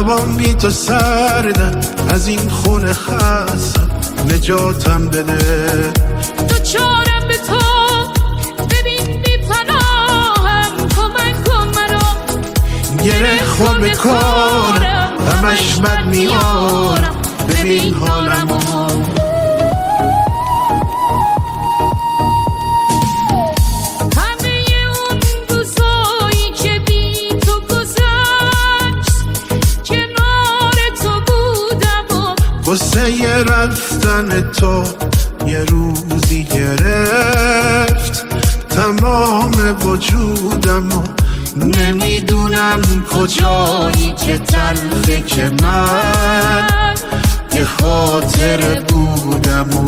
شبام بی تو سردم، از این خونه خستم، نجاتم بده. تو چارم به تو، ببین بی پناهم، کمک کن مرا. گره خور بکنم، همش بد میارم، ببین حالمو. قصه رفتن تو یه روزی گرفت تمام وجودمو، نمیدونم کجایی که تلخه که من یه خاطر بودم و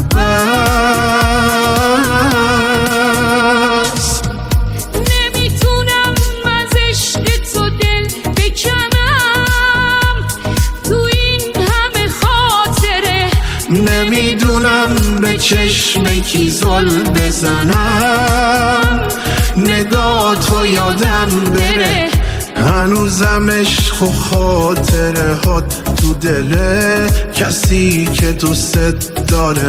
بس. نمیتونم از عشق تو دل بکنم، تو این همه خاطره. نمیدونم به چشم کی زل بزنم، نگاه تو یادم بره. هنوزم عشق و خاطره هات تو دله، کسی که دوست داره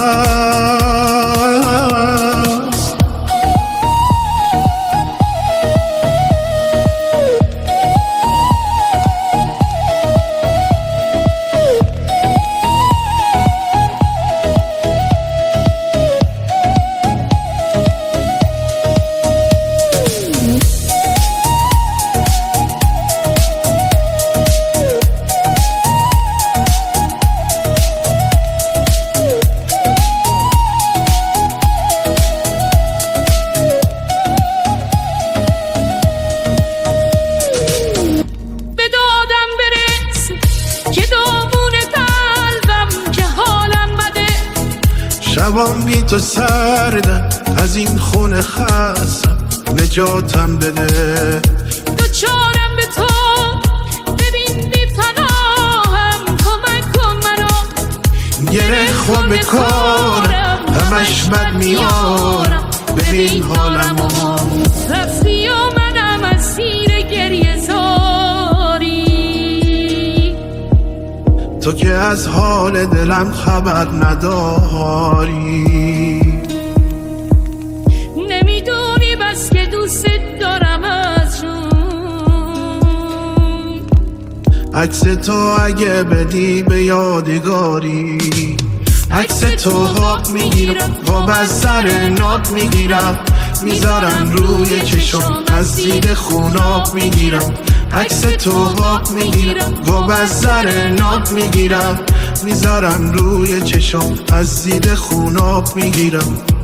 هست. شبام بی تو سردم، از این خونه خستم، نجاتم بده. تو چارم به تو، ببین بی پناهم، کمک کن مرا. گره خور بکنم، همش بد میارم، ببین حالمو. رفتی و منم اسیر گریه زاری، تو که از حال دلم خبر نداری. نمیدونی بس که دوست دارم از جون. عکس تو اگه بدی به یادگاری، عکس تو خواب میگیرم، خواب از سر ناب میگیرم، میذارم روی چشم، از زیر خوناب میگیرم. عکس تو خواب میگیرم، خواب از سر ناب میگیرم، میذارم روی چشم، از زیر خوناب میگیرم.